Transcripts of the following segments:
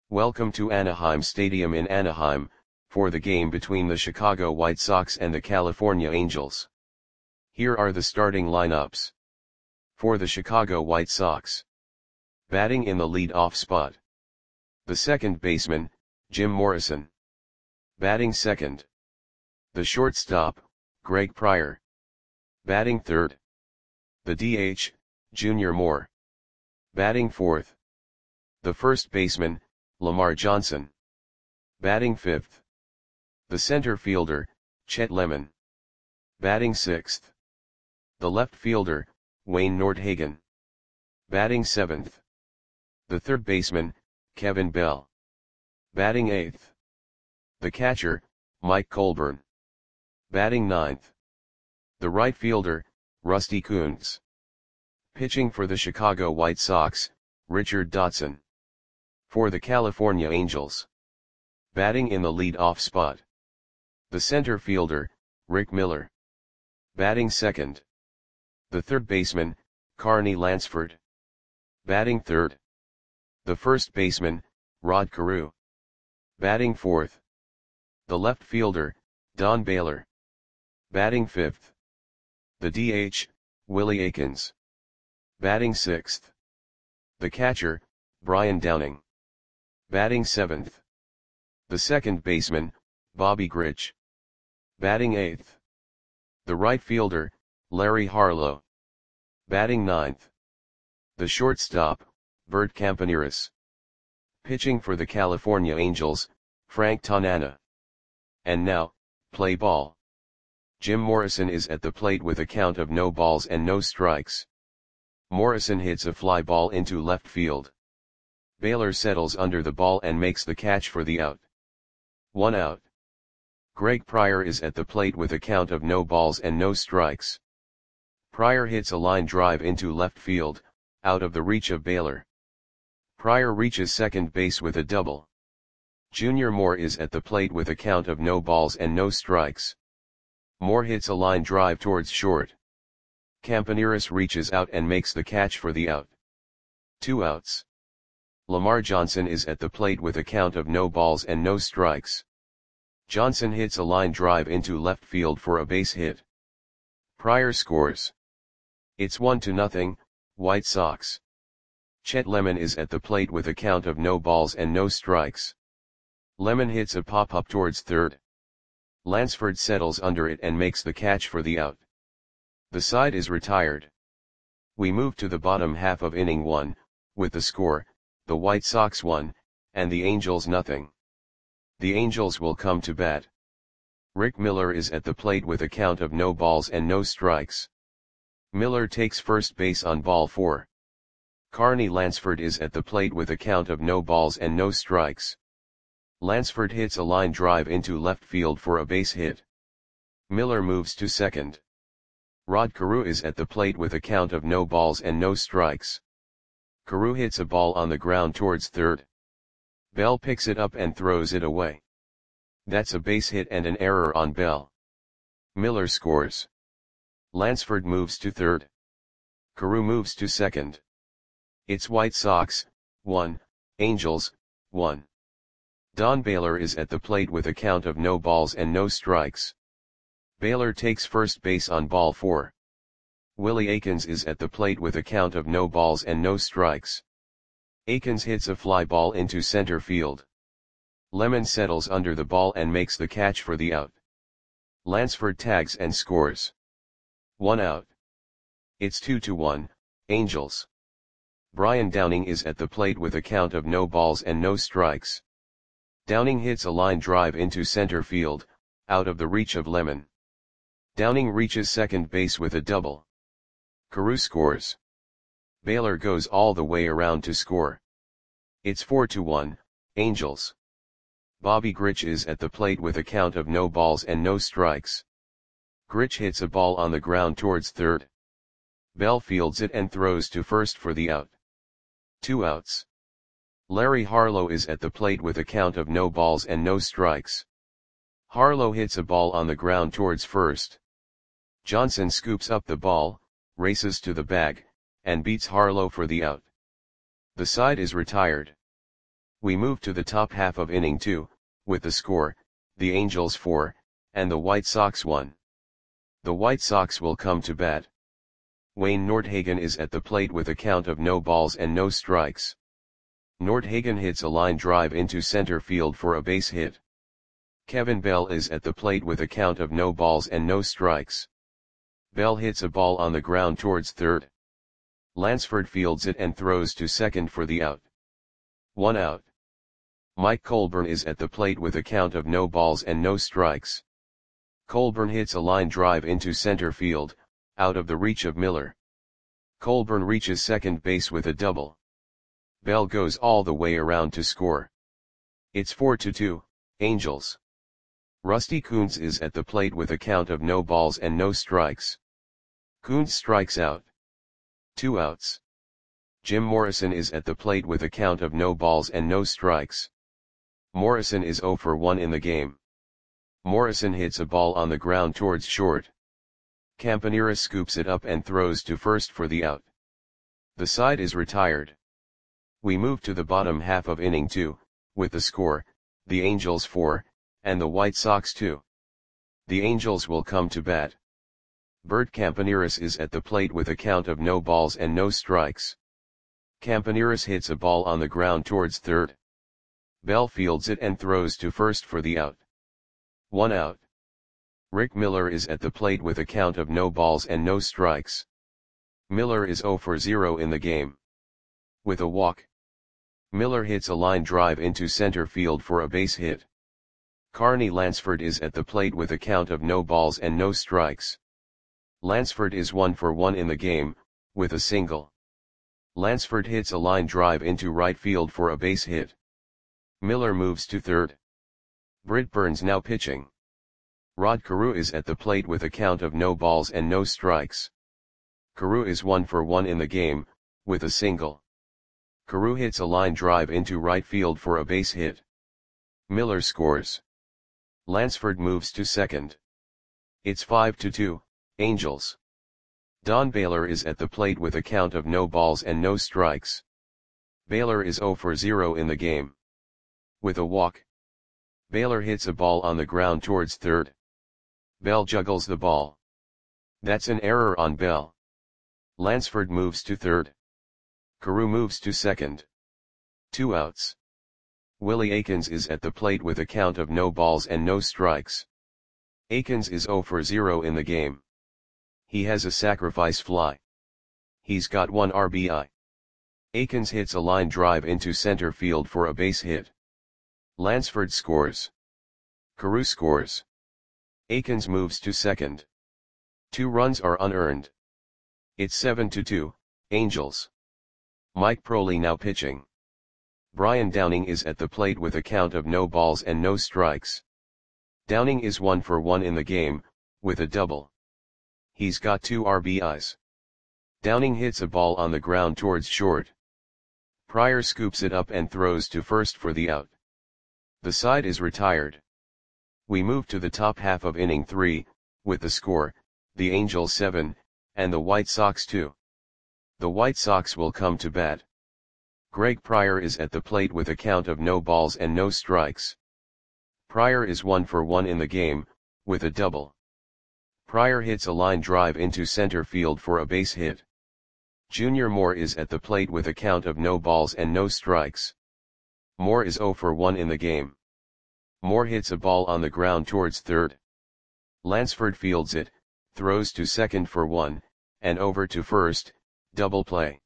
Welcome to Anaheim Stadium in Anaheim, for the game between the Chicago White Sox and the California Angels. Here are the starting lineups. For the Chicago White Sox. Batting in the lead-off spot. The second baseman, Jim Morrison. Batting second. The shortstop, Greg Pryor. Batting third. The DH, Junior Moore. Batting fourth. The first baseman, Lamar Johnson. Batting fifth. The center fielder, Chet Lemon. Batting sixth. The left fielder, Wayne Nordhagen. Batting seventh. The third baseman, Kevin Bell. Batting eighth. The catcher, Mike Colburn. Batting ninth. The right fielder, Rusty Kuntz. Pitching for the Chicago White Sox, Richard Dotson. For the California Angels. Batting in the lead-off spot. The center fielder, Rick Miller. Batting second. The third baseman, Carney Lansford. Batting third. The first baseman, Rod Carew. Batting fourth. The left fielder, Don Baylor. Batting fifth. The DH, Willie Aikens. Batting sixth. The catcher, Brian Downing. Batting seventh. The second baseman, Bobby Grich. Batting eighth. The right fielder, Larry Harlow. Batting ninth. The shortstop, Bert Campaneris. Pitching for the California Angels, Frank Tanana. And now, play ball. Jim Morrison is at the plate with a count of no balls and no strikes. Morrison hits a fly ball into left field. Baylor settles under the ball and makes the catch for the out. 1 out. Greg Pryor is at the plate with a count of no balls and no strikes. Pryor hits a line drive into left field, out of the reach of Baylor. Pryor reaches second base with a double. Junior Moore is at the plate with a count of no balls and no strikes. Moore hits a line drive towards short. Campaneris reaches out and makes the catch for the out. 2 outs. Lamar Johnson is at the plate with a count of no balls and no strikes. Johnson hits a line drive into left field for a base hit. Pryor scores. It's 1-0, White Sox. Chet Lemon is at the plate with a count of no balls and no strikes. Lemon hits a pop-up towards third. Lansford settles under it and makes the catch for the out. The side is retired. We move to the bottom half of inning 1, with the score, the White Sox 1, and the Angels 0. The Angels will come to bat. Rick Miller is at the plate with a count of no balls and no strikes. Miller takes first base on ball 4. Carney Lansford is at the plate with a count of no balls and no strikes. Lansford hits a line drive into left field for a base hit. Miller moves to second. Rod Carew is at the plate with a count of no balls and no strikes. Carew hits a ball on the ground towards third. Bell picks it up and throws it away. That's a base hit and an error on Bell. Miller scores. Lansford moves to third. Carew moves to second. It's White Sox 1, Angels 1. Don Baylor is at the plate with a count of no balls and no strikes. Baylor takes first base on ball 4. Willie Aikens is at the plate with a count of no balls and no strikes. Aikens hits a fly ball into center field. Lemon settles under the ball and makes the catch for the out. Lansford tags and scores. 1 out. It's 2-1, Angels. Brian Downing is at the plate with a count of no balls and no strikes. Downing hits a line drive into center field, out of the reach of Lemon. Downing reaches second base with a double. Carew scores. Baylor goes all the way around to score. It's 4-1, Angels. Bobby Grich is at the plate with a count of no balls and no strikes. Grich hits a ball on the ground towards third. Bell fields it and throws to first for the out. 2 outs. Larry Harlow is at the plate with a count of no balls and no strikes. Harlow hits a ball on the ground towards first. Johnson scoops up the ball, races to the bag, and beats Harlow for the out. The side is retired. We move to the top half of inning 2, with the score, the Angels 4, and the White Sox 1. The White Sox will come to bat. Wayne Nordhagen is at the plate with a count of no balls and no strikes. Nordhagen hits a line drive into center field for a base hit. Kevin Bell is at the plate with a count of no balls and no strikes. Bell hits a ball on the ground towards third. Lansford fields it and throws to second for the out. 1 out. Mike Colburn is at the plate with a count of no balls and no strikes. Colburn hits a line drive into center field, out of the reach of Miller. Colburn reaches second base with a double. Bell goes all the way around to score. It's 4-2, Angels. Rusty Kuntz is at the plate with a count of no balls and no strikes. Kuntz strikes out. 2 outs. Jim Morrison is at the plate with a count of no balls and no strikes. Morrison is 0 for 1 in the game. Morrison hits a ball on the ground towards short. Campanera scoops it up and throws to first for the out. The side is retired. We move to the bottom half of inning 2, with the score, the Angels 4, and the White Sox 2. The Angels will come to bat. Bert Campaneris is at the plate with a count of no balls and no strikes. Campaneris hits a ball on the ground towards third. Bell fields it and throws to first for the out. 1 out. Rick Miller is at the plate with a count of no balls and no strikes. Miller is 0 for 0 in the game. With a walk. Miller hits a line drive into center field for a base hit. Carney Lansford is at the plate with a count of no balls and no strikes. Lansford is 1 for 1 in the game, with a single. Lansford hits a line drive into right field for a base hit. Miller moves to third. Britt Burns now pitching. Rod Carew is at the plate with a count of no balls and no strikes. Carew is 1 for 1 in the game, with a single. Carew hits a line drive into right field for a base hit. Miller scores. Lansford moves to second. It's 5-2, Angels. Don Baylor is at the plate with a count of no balls and no strikes. Baylor is 0 for 0 in the game. With a walk. Baylor hits a ball on the ground towards third. Bell juggles the ball. That's an error on Bell. Lansford moves to third. Carew moves to second. 2 outs. Willie Aikens is at the plate with a count of no balls and no strikes. Aikens is 0 for 0 in the game. He has a sacrifice fly. He's got 1 RBI. Aikens hits a line drive into center field for a base hit. Lansford scores. Carew scores. Aikens moves to second. 2 runs are unearned. It's 7-2, Angels. Mike Proley now pitching. Brian Downing is at the plate with a count of no balls and no strikes. Downing is 1 for 1 in the game, with a double. He's got 2 RBIs. Downing hits a ball on the ground towards short. Pryor scoops it up and throws to first for the out. The side is retired. We move to the top half of inning 3, with the score, the Angels 7, and the White Sox 2. The White Sox will come to bat. Greg Pryor is at the plate with a count of no balls and no strikes. Pryor is 1 for 1 in the game, with a double. Pryor hits a line drive into center field for a base hit. Junior Moore is at the plate with a count of no balls and no strikes. Moore is 0 for 1 in the game. Moore hits a ball on the ground towards third. Lansford fields it, throws to second for 1, and over to first, double play.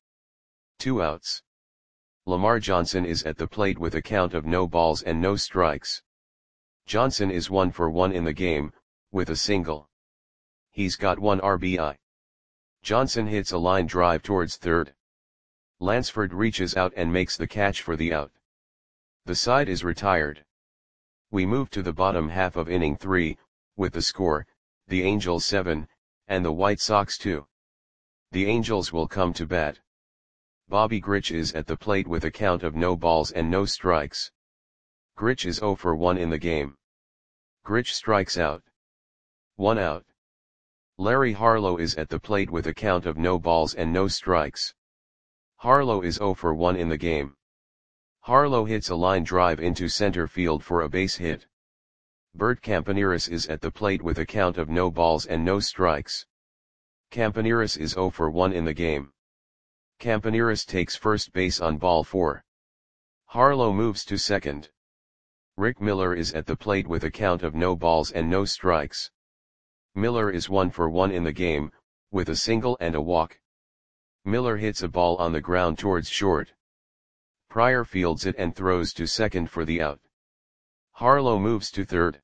2 outs. Lamar Johnson is at the plate with a count of no balls and no strikes. Johnson is 1 for 1 in the game, with a single. He's got 1 RBI. Johnson hits a line drive towards third. Lansford reaches out and makes the catch for the out. The side is retired. We move to the bottom half of inning 3, with the score, the Angels 7, and the White Sox 2. The Angels will come to bat. Bobby Grich is at the plate with a count of no balls and no strikes. Grich is 0 for 1 in the game. Grich strikes out. 1 out. Larry Harlow is at the plate with a count of no balls and no strikes. Harlow is 0 for 1 in the game. Harlow hits a line drive into center field for a base hit. Bert Campaneris is at the plate with a count of no balls and no strikes. Campaneris is 0 for 1 in the game. Campaneris takes first base on ball 4. Harlow moves to second. Rick Miller is at the plate with a count of no balls and no strikes. Miller is 1 for 1 in the game, with a single and a walk. Miller hits a ball on the ground towards short. Pryor fields it and throws to second for the out. Harlow moves to third.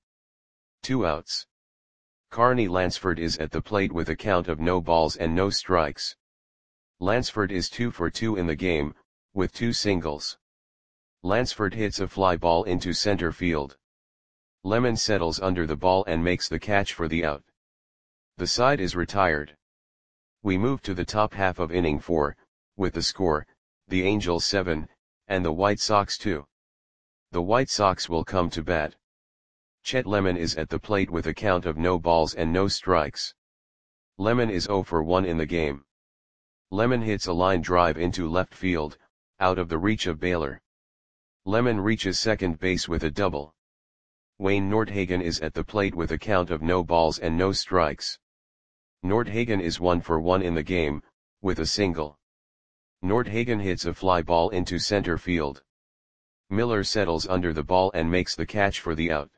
2 outs. Carney Lansford is at the plate with a count of no balls and no strikes. Lansford is 2 for 2 in the game, with 2 singles. Lansford hits a fly ball into center field. Lemon settles under the ball and makes the catch for the out. The side is retired. We move to the top half of inning 4, with the score, the Angels 7, and the White Sox 2. The White Sox will come to bat. Chet Lemon is at the plate with a count of no balls and no strikes. Lemon is 0 for 1 in the game. Lemon hits a line drive into left field, out of the reach of Baylor. Lemon reaches second base with a double. Wayne Nordhagen is at the plate with a count of no balls and no strikes. Nordhagen is 1 for 1 in the game, with a single. Nordhagen hits a fly ball into center field. Miller settles under the ball and makes the catch for the out.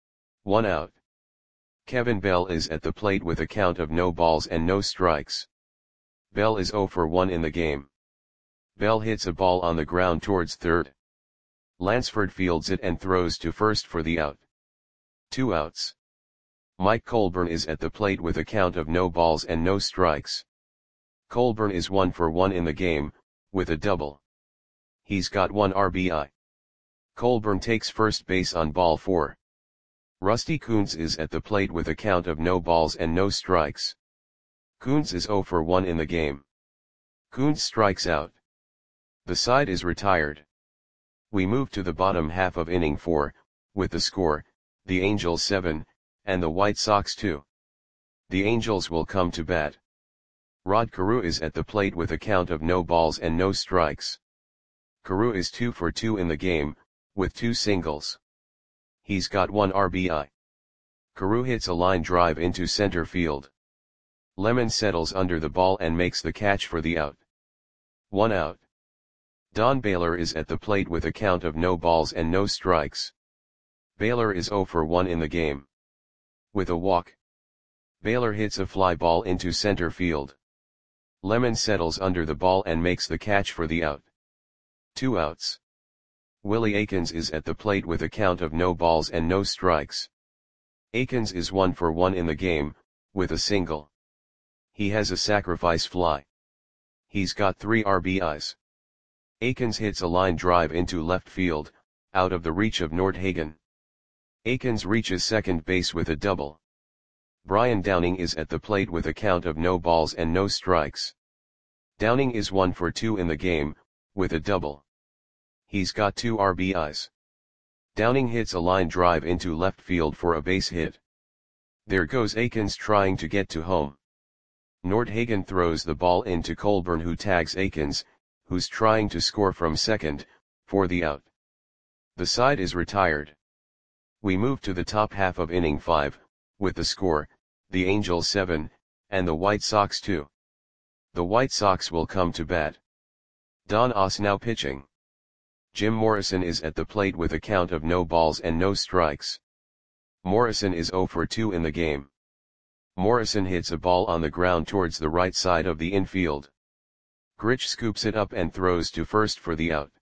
1 out. Kevin Bell is at the plate with a count of no balls and no strikes. Bell is 0 for 1 in the game. Bell hits a ball on the ground towards third. Lansford fields it and throws to first for the out. 2 outs. Mike Colburn is at the plate with a count of no balls and no strikes. Colburn is 1 for 1 in the game, with a double. He's got 1 RBI. Colburn takes first base on ball 4. Rusty Kuntz is at the plate with a count of no balls and no strikes. Kuntz is 0 for 1 in the game. Kuntz strikes out. The side is retired. We move to the bottom half of inning 4, with the score, the Angels 7, and the White Sox 2. The Angels will come to bat. Rod Carew is at the plate with a count of no balls and no strikes. Carew is 2 for 2 in the game, with 2 singles. He's got 1 RBI. Carew hits a line drive into center field. Lemon settles under the ball and makes the catch for the out. 1 out. Don Baylor is at the plate with a count of no balls and no strikes. Baylor is 0 for 1 in the game. With a walk. Baylor hits a fly ball into center field. Lemon settles under the ball and makes the catch for the out. 2 outs. Willie Aikens is at the plate with a count of no balls and no strikes. Aikens is 1 for 1 in the game, with a single. He has a sacrifice fly. He's got 3 RBIs. Aikens hits a line drive into left field, out of the reach of Nordhagen. Aikens reaches second base with a double. Brian Downing is at the plate with a count of no balls and no strikes. Downing is 1 for 2 in the game, with a double. He's got 2 RBIs. Downing hits a line drive into left field for a base hit. There goes Aikens trying to get to home. Nordhagen throws the ball into Colburn, who tags Aikens, who's trying to score from second, for the out. The side is retired. We move to the top half of inning 5, with the score, the Angels 7, and the White Sox 2. The White Sox will come to bat. Don Osnow pitching. Jim Morrison is at the plate with a count of no balls and no strikes. Morrison is 0 for 2 in the game. Morrison hits a ball on the ground towards the right side of the infield. Grich scoops it up and throws to first for the out.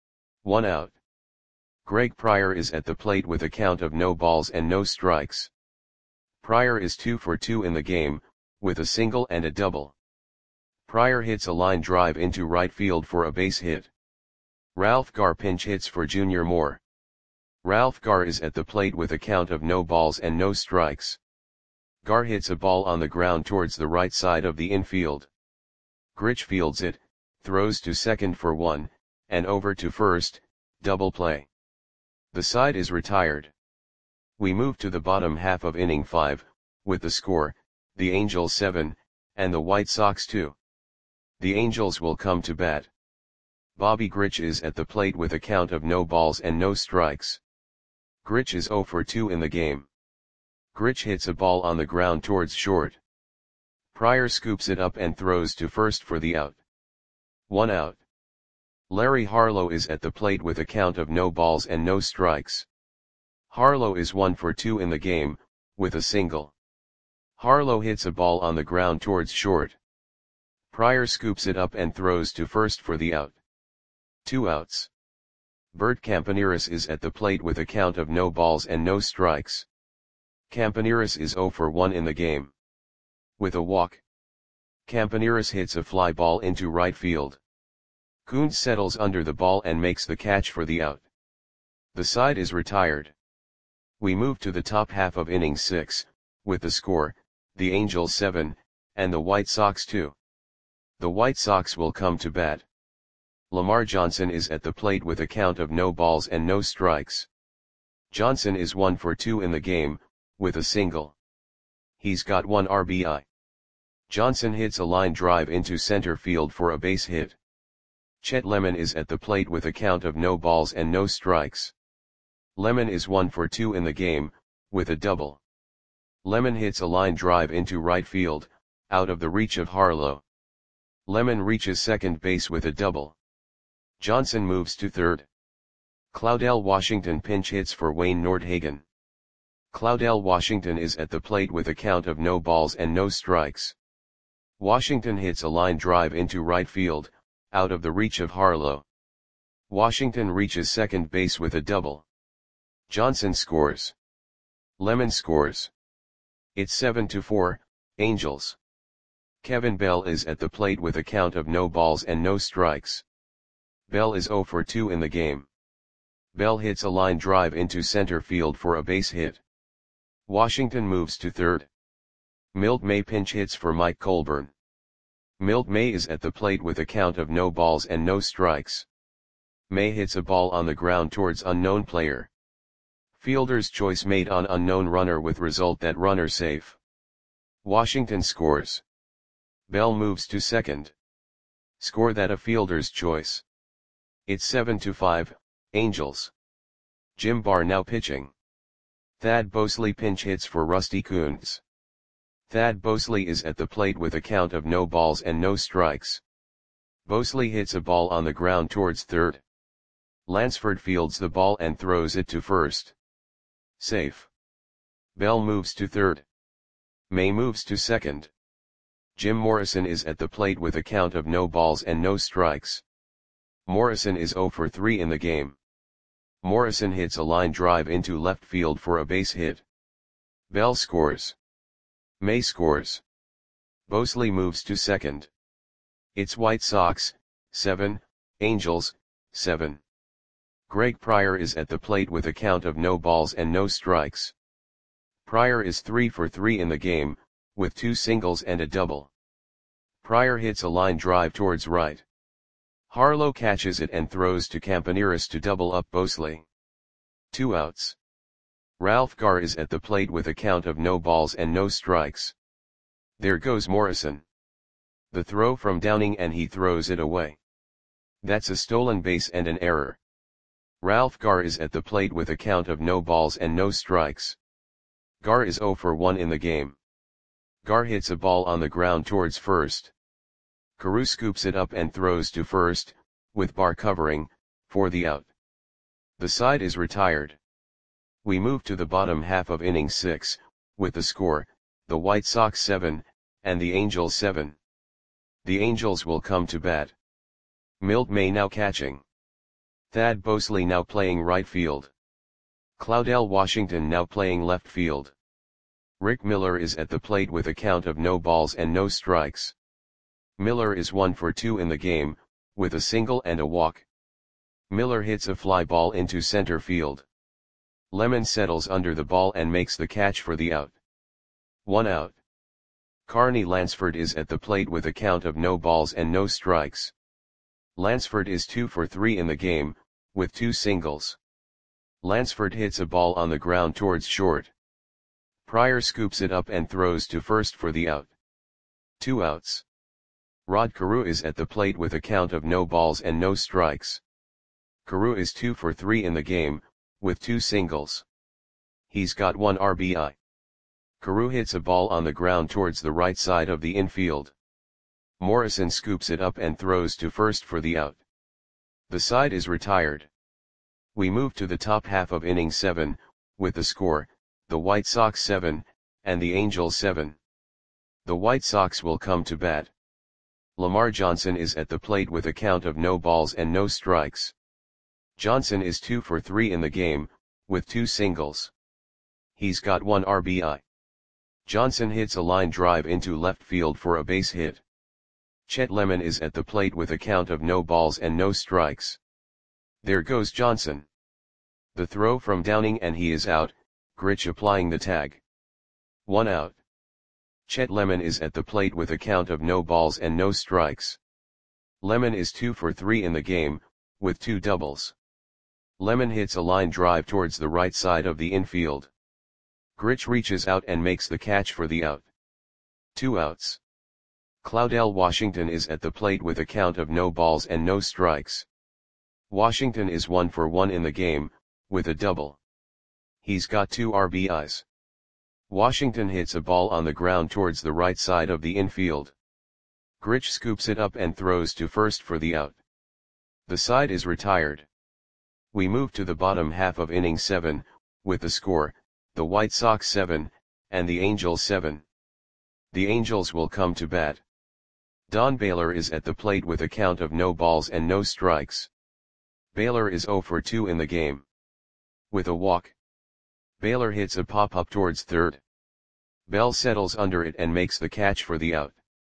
1 out. Greg Pryor is at the plate with a count of no balls and no strikes. Pryor is 2 for 2 in the game, with a single and a double. Pryor hits a line drive into right field for a base hit. Ralph Garr pinch hits for Junior Moore. Ralph Garr is at the plate with a count of no balls and no strikes. Garr hits a ball on the ground towards the right side of the infield. Grich fields it, throws to second for 1, and over to first, double play. The side is retired. We move to the bottom half of inning 5, with the score, the Angels 7, and the White Sox 2. The Angels will come to bat. Bobby Grich is at the plate with a count of no balls and no strikes. Grich is 0 for 2 in the game. Grich hits a ball on the ground towards short. Pryor scoops it up and throws to first for the out. 1 out. Larry Harlow is at the plate with a count of no balls and no strikes. Harlow is 1 for 2 in the game, with a single. Harlow hits a ball on the ground towards short. Pryor scoops it up and throws to first for the out. 2 outs. Bert Campaneris is at the plate with a count of no balls and no strikes. Campaneris is 0 for 1 in the game. With a walk. Campaneris hits a fly ball into right field. Coons settles under the ball and makes the catch for the out. The side is retired. We move to the top half of inning 6, with the score, the Angels 7, and the White Sox 2. The White Sox will come to bat. Lamar Johnson is at the plate with a count of no balls and no strikes. Johnson is 1 for 2 in the game, with a single. He's got 1 RBI. Johnson hits a line drive into center field for a base hit. Chet Lemon is at the plate with a count of no balls and no strikes. Lemon is 1 for 2 in the game, with a double. Lemon hits a line drive into right field, out of the reach of Harlow. Lemon reaches second base with a double. Johnson moves to third. Claudell Washington pinch hits for Wayne Nordhagen. Claudell Washington is at the plate with a count of no balls and no strikes. Washington hits a line drive into right field, out of the reach of Harlow. Washington reaches second base with a double. Johnson scores. Lemon scores. It's 7-4, Angels. Kevin Bell is at the plate with a count of no balls and no strikes. Bell is 0 for 2 in the game. Bell hits a line drive into center field for a base hit. Washington moves to third. Milt May pinch hits for Mike Colburn. Milt May is at the plate with a count of no balls and no strikes. May hits a ball on the ground towards unknown player. Fielder's choice made on unknown runner with result that runner safe. Washington scores. Bell moves to second. Score that a fielder's choice. It's 7-5, Angels. Jim Barr now pitching. Thad Bosley pinch hits for Rusty Coons. Thad Bosley is at the plate with a count of no balls and no strikes. Bosley hits a ball on the ground towards third. Lansford fields the ball and throws it to first. Safe. Bell moves to third. May moves to second. Jim Morrison is at the plate with a count of no balls and no strikes. Morrison is 0 for 3 in the game. Morrison hits a line drive into left field for a base hit. Bell scores. May scores. Bosley moves to second. It's White Sox, 7, Angels, 7. Greg Pryor is at the plate with a count of no balls and no strikes. Pryor is 3 for 3 in the game, with 2 singles and a double. Pryor hits a line drive towards right. Harlow catches it and throws to Campaneris to double up Bosley. 2 outs. Ralph Garr is at the plate with a count of no balls and no strikes. There goes Morrison. The throw from Downing and he throws it away. That's a stolen base and an error. Ralph Garr is at the plate with a count of no balls and no strikes. Garr is 0 for 1 in the game. Garr hits a ball on the ground towards first. Carew scoops it up and throws to first, with Barr covering, for the out. The side is retired. We move to the bottom half of inning 6, with the score, the White Sox 7, and the Angels 7. The Angels will come to bat. Milt May now catching. Thad Bosley now playing right field. Claudell Washington now playing left field. Rick Miller is at the plate with a count of no balls and no strikes. Miller is 1 for 2 in the game, with a single and a walk. Miller hits a fly ball into center field. Lemon settles under the ball and makes the catch for the out. 1 out. Carney Lansford is at the plate with a count of no balls and no strikes. Lansford is 2 for 3 in the game, with 2 singles. Lansford hits a ball on the ground towards short. Pryor scoops it up and throws to first for the out. 2 outs. Rod Carew is at the plate with a count of no balls and no strikes. Carew is 2 for 3 in the game, with 2 singles. He's got 1 RBI. Carew hits a ball on the ground towards the right side of the infield. Morrison scoops it up and throws to first for the out. The side is retired. We move to the top half of inning 7, with the score, the White Sox 7, and the Angels 7. The White Sox will come to bat. Lamar Johnson is at the plate with a count of no balls and no strikes. Johnson is 2 for 3 in the game, with 2 singles. He's got 1 RBI. Johnson hits a line drive into left field for a base hit. Chet Lemon is at the plate with a count of no balls and no strikes. There goes Johnson. The throw from Downing and he is out, Grich applying the tag. 1 out. Chet Lemon is at the plate with a count of no balls and no strikes. Lemon is 2 for 3 in the game, with 2 doubles. Lemon hits a line drive towards the right side of the infield. Grich reaches out and makes the catch for the out. 2 outs. Claudell Washington is at the plate with a count of no balls and no strikes. Washington is 1 for 1 in the game, with a double. He's got 2 RBIs. Washington hits a ball on the ground towards the right side of the infield. Grich scoops it up and throws to first for the out. The side is retired. We move to the bottom half of inning 7, with the score, the White Sox 7, and the Angels 7. The Angels will come to bat. Don Baylor is at the plate with a count of no balls and no strikes. Baylor is 0 for 2 in the game. With a walk. Baylor hits a pop-up towards third. Bell settles under it and makes the catch for the out.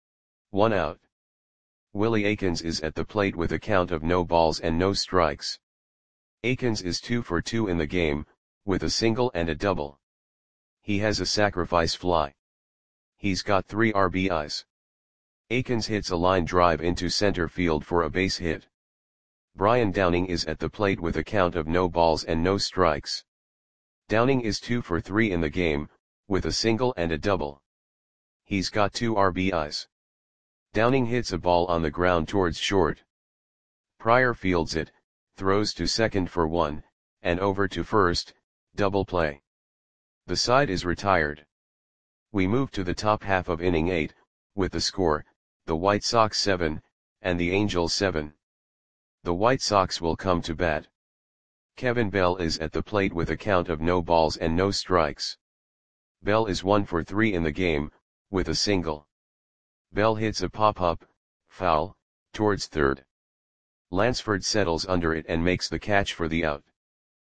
1 out. Willie Aikens is at the plate with a count of no balls and no strikes. Aikens is 2 for 2 in the game, with a single and a double. He has a sacrifice fly. He's got 3 RBIs. Aikens hits a line drive into center field for a base hit. Brian Downing is at the plate with a count of no balls and no strikes. Downing is 2 for 3 in the game, with a single and a double. He's got 2 RBIs. Downing hits a ball on the ground towards short. Pryor fields it, throws to second for 1, and over to first, double play. The side is retired. We move to the top half of inning 8, with the score, the White Sox 7, and the Angels 7. The White Sox will come to bat. Kevin Bell is at the plate with a count of no balls and no strikes. Bell is 1 for 3 in the game, with a single. Bell hits a pop-up, foul, towards third. Lansford settles under it and makes the catch for the out.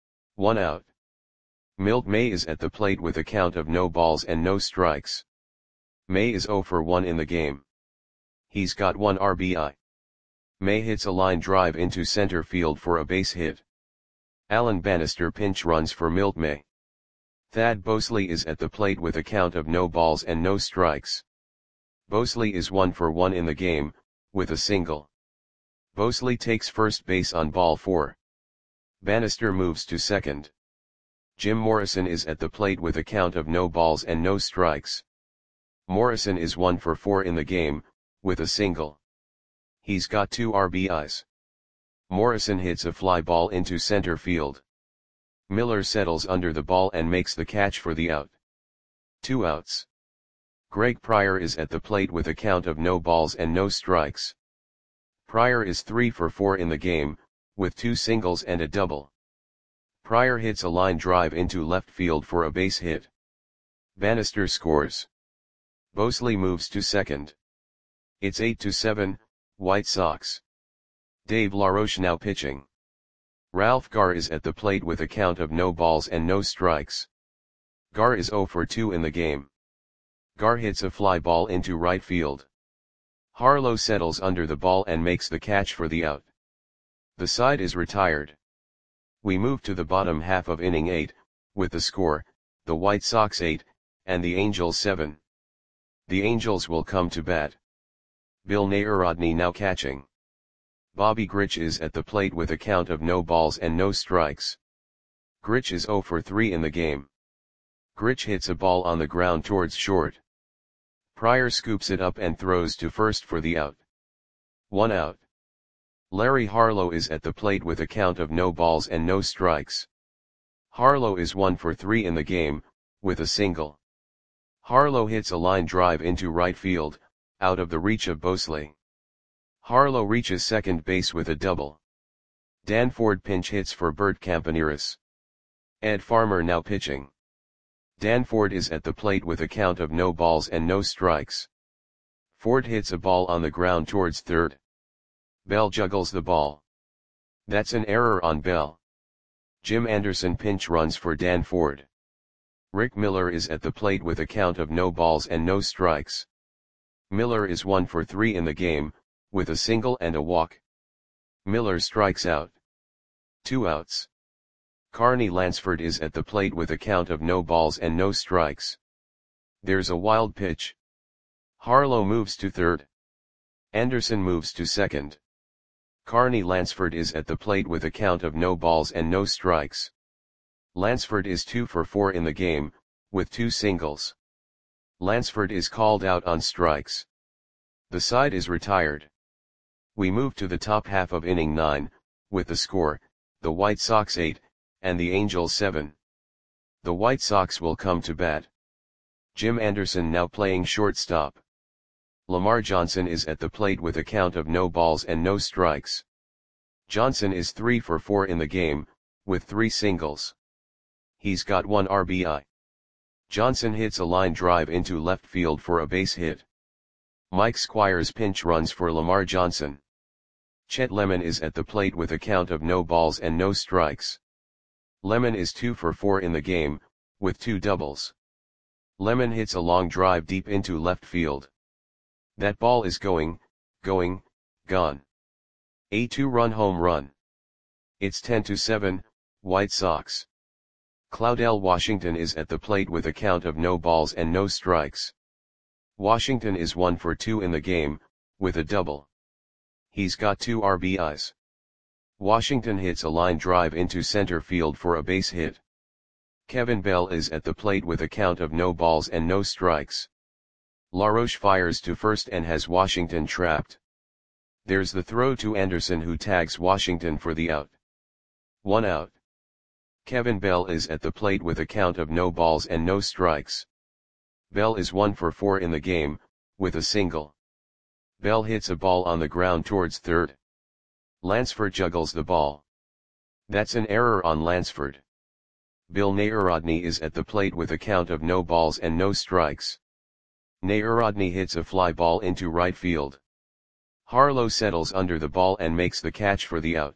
1 out. Milt May is at the plate with a count of no balls and no strikes. May is 0 for 1 in the game. He's got 1 RBI. May hits a line drive into center field for a base hit. Alan Bannister pinch runs for Milt May. Thad Bosley is at the plate with a count of no balls and no strikes. Bosley is 1 for 1 in the game, with a single. Bosley takes first base on ball 4. Bannister moves to second. Jim Morrison is at the plate with a count of no balls and no strikes. Morrison is 1 for 4 in the game, with a single. He's got 2 RBIs. Morrison hits a fly ball into center field. Miller settles under the ball and makes the catch for the out. 2 outs. Greg Pryor is at the plate with a count of no balls and no strikes. Pryor is 3 for 4 in the game, with 2 singles and a double. Pryor hits a line drive into left field for a base hit. Bannister scores. Bosley moves to second. It's 8-7, White Sox. Dave LaRoche now pitching. Ralph Garr is at the plate with a count of no balls and no strikes. Garr is 0 for 2 in the game. Garr hits a fly ball into right field. Harlow settles under the ball and makes the catch for the out. The side is retired. We move to the bottom half of inning 8, with the score, the White Sox 8, and the Angels 7. The Angels will come to bat. Bill Narodny now catching. Bobby Grich is at the plate with a count of no balls and no strikes. Grich is 0 for 3 in the game. Grich hits a ball on the ground towards short. Pryor scoops it up and throws to first for the out. 1 out. Larry Harlow is at the plate with a count of no balls and no strikes. Harlow is 1 for 3 in the game, with a single. Harlow hits a line drive into right field, out of the reach of Bosley. Harlow reaches second base with a double. Danford pinch hits for Bert Campaneris. Ed Farmer now pitching. Danford is at the plate with a count of no balls and no strikes. Ford hits a ball on the ground towards third. Bell juggles the ball. That's an error on Bell. Jim Anderson pinch runs for Danford. Rick Miller is at the plate with a count of no balls and no strikes. Miller is 1 for 3 in the game, with a single and a walk. Miller strikes out. 2 outs. Carney Lansford is at the plate with a count of no balls and no strikes. There's a wild pitch. Harlow moves to third. Anderson moves to second. Carney Lansford is at the plate with a count of no balls and no strikes. Lansford is 2 for 4 in the game, with 2 singles. Lansford is called out on strikes. The side is retired. We move to the top half of inning 9, with the score, the White Sox 8, and the Angels 7. The White Sox will come to bat. Jim Anderson now playing shortstop. Lamar Johnson is at the plate with a count of no balls and no strikes. Johnson is 3 for 4 in the game, with 3 singles. He's got 1 RBI. Johnson hits a line drive into left field for a base hit. Mike Squires pinch runs for Lamar Johnson. Chet Lemon is at the plate with a count of no balls and no strikes. Lemon is 2 for 4 in the game, with 2 doubles. Lemon hits a long drive deep into left field. That ball is gone. A 2-run home run. It's 10-7, White Sox. Claudell Washington is at the plate with a count of no balls and no strikes. Washington is 1 for 2 in the game, with a double. He's got 2 RBIs. Washington hits a line drive into center field for a base hit. Kevin Bell is at the plate with a count of no balls and no strikes. LaRoche fires to first and has Washington trapped. There's the throw to Anderson, who tags Washington for the out. 1 out. Kevin Bell is at the plate with a count of no balls and no strikes. Bell is 1 for 4 in the game, with a single. Bell hits a ball on the ground towards third. Lansford juggles the ball. That's an error on Lansford. Bill Nayarodny is at the plate with a count of no balls and no strikes. Nayarodny hits a fly ball into right field. Harlow settles under the ball and makes the catch for the out.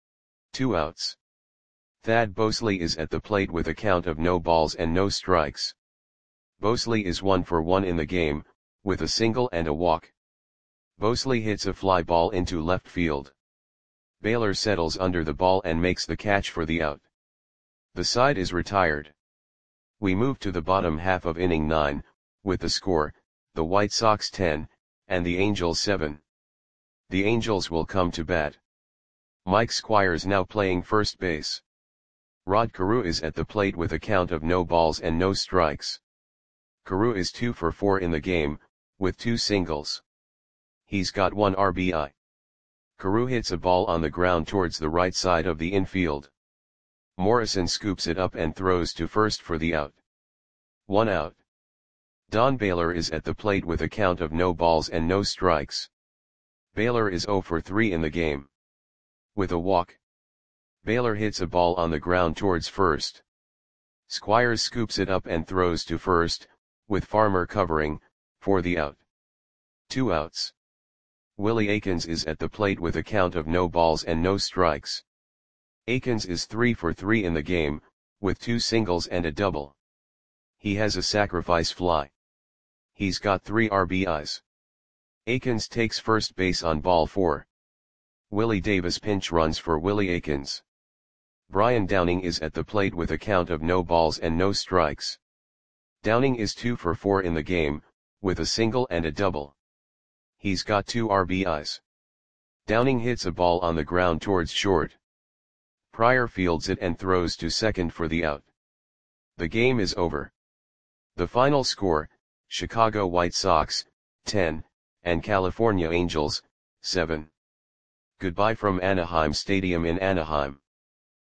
2 outs. Thad Bosley is at the plate with a count of no balls and no strikes. Bosley is 1 for 1 in the game, with a single and a walk. Bosley hits a fly ball into left field. Baylor settles under the ball and makes the catch for the out. The side is retired. We move to the bottom half of inning 9, with the score, the White Sox 10, and the Angels 7. The Angels will come to bat. Mike Squires now playing first base. Rod Carew is at the plate with a count of no balls and no strikes. Carew is 2 for 4 in the game, with 2 singles. He's got 1 RBI. Carew hits a ball on the ground towards the right side of the infield. Morrison scoops it up and throws to first for the out. 1 out. Don Baylor is at the plate with a count of no balls and no strikes. Baylor is 0 for 3 in the game. With a walk. Baylor hits a ball on the ground towards first. Squires scoops it up and throws to first, with Farmer covering, for the out. 2 outs. Willie Aikens is at the plate with a count of no balls and no strikes. Aikens is 3 for 3 in the game, with 2 singles and a double. He has a sacrifice fly. He's got 3 RBIs. Aikens takes first base on ball 4. Willie Davis pinch runs for Willie Aikens. Brian Downing is at the plate with a count of no balls and no strikes. Downing is 2 for 4 in the game, with a single and a double. He's got 2 RBIs. Downing hits a ball on the ground towards short. Pryor fields it and throws to second for the out. The game is over. The final score, Chicago White Sox, 10, and California Angels, 7. Goodbye from Anaheim Stadium in Anaheim.